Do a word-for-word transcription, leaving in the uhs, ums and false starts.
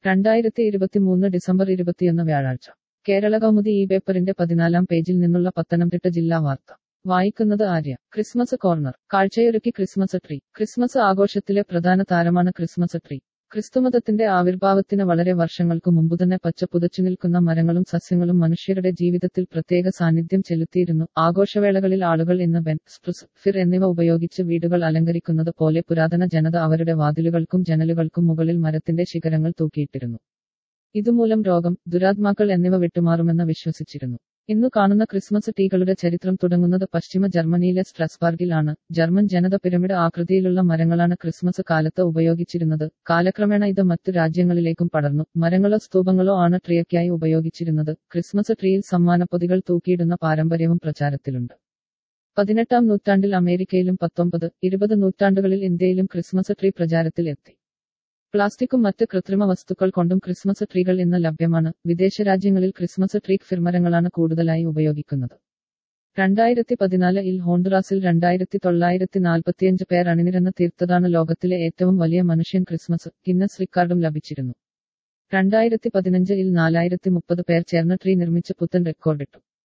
രണ്ടായിരത്തി ഇരുപത്തിമൂന്ന് ഡിസംബർ ഇരുപത്തിയൊന്ന് വ്യാഴാഴ്ച കേരള കൗമുദി ഈ പേപ്പറിന്റെ പതിനാലാം പേജിൽ നിന്നുള്ള പത്തനംതിട്ട ജില്ലാ വാർത്ത വായിക്കുന്നത് ആര്യ. ക്രിസ്മസ് കോർണർ കാഴ്ചയൊരുക്കി ക്രിസ്മസ് ട്രീ. ക്രിസ്മസ് ആഘോഷത്തിലെ പ്രധാന താരമാണ് ക്രിസ്മസ് ട്രീ. ക്രിസ്തുമതത്തിന്റെ ആവിർഭാവത്തിന് വളരെ വർഷങ്ങൾക്കു മുമ്പുതന്നെ പച്ചപ്പുതച്ചു നിൽക്കുന്ന മരങ്ങളും സസ്യങ്ങളും മനുഷ്യരുടെ ജീവിതത്തിൽ പ്രത്യേക സാന്നിധ്യം ചെലുത്തിയിരുന്നു. ആഘോഷവേളകളിൽ ആളുകൾ ഇന്ന് ബെൻ, സ്പ്രുസ്, ഫിർ എന്നിവ ഉപയോഗിച്ച് വീടുകൾ അലങ്കരിക്കുന്നത് പോലെ പുരാതന ജനത അവരുടെ വാതിലുകൾക്കും ജനലുകൾക്കും മുകളിൽ മരത്തിന്റെ ശിഖരങ്ങൾ തൂക്കിയിട്ടിരുന്നു. ഇതുമൂലം രോഗം, ദുരാത്മാക്കൾ എന്നിവ വിട്ടുമാറുമെന്ന് വിശ്വസിച്ചിരുന്നു. ഇന്നു കാണുന്ന ക്രിസ്മസ് ട്രീകളുടെ ചരിത്രം തുടങ്ങുന്നത് പശ്ചിമ ജർമ്മനിയിലെ സ്ട്രാസ്ബർഗിൽ ആണ്. ജർമ്മൻ ജനത പിരമിഡ് ആകൃതിയിലുള്ള മരങ്ങളാണ് ക്രിസ്മസ് കാലത്ത് ഉപയോഗിച്ചിരുന്നത്. കാലക്രമേണ ഇത് മറ്റു രാജ്യങ്ങളിലേക്കും പടർന്നു. മരങ്ങളോ സ്തൂപങ്ങളോ ആണ് ട്രീയൊക്കെയായി ഉപയോഗിച്ചിരുന്നത്. ക്രിസ്മസ് ട്രീയിൽ സമ്മാനപ്പൊതികൾ തൂക്കിയിടുന്ന പാരമ്പര്യവും പ്രചാരത്തിലുണ്ട്. പതിനെട്ടാം നൂറ്റാണ്ടിൽ അമേരിക്കയിലും പത്തൊമ്പത്, ഇരുപത് നൂറ്റാണ്ടുകളിൽ ഇന്ത്യയിലും ക്രിസ്മസ് ട്രീ പ്രചാരത്തിൽ എത്തി. പ്ലാസ്റ്റിക്കും മറ്റ് കൃത്രിമ വസ്തുക്കൾ കൊണ്ടും ക്രിസ്മസ് ട്രീകൾ ഇന്ന് ലഭ്യമാണ്. വിദേശ രാജ്യങ്ങളിൽ ക്രിസ്മസ് ട്രീ ഫിർമരങ്ങളാണ് കൂടുതലായി ഉപയോഗിക്കുന്നത്. രണ്ടായിരത്തി പതിനാല് ഇൽ ഹോണ്ടുറാസിൽ രണ്ടായിരത്തി തൊള്ളായിരത്തി നാൽപ്പത്തിയഞ്ച് പേർ അണിനിരന്ന് തീർത്തതാണ് ലോകത്തിലെ ഏറ്റവും വലിയ മനുഷ്യൻ ക്രിസ്മസ്. ഗിന്നസ് റിക്കാർഡും ലഭിച്ചിരുന്നു. രണ്ടായിരത്തി പതിനഞ്ച് ഇൽ നാലായിരത്തി മുപ്പത് പേർ ചേർന്ന് ട്രീ നിർമ്മിച്ച് പുത്തൻ റെക്കോർഡിട്ടു.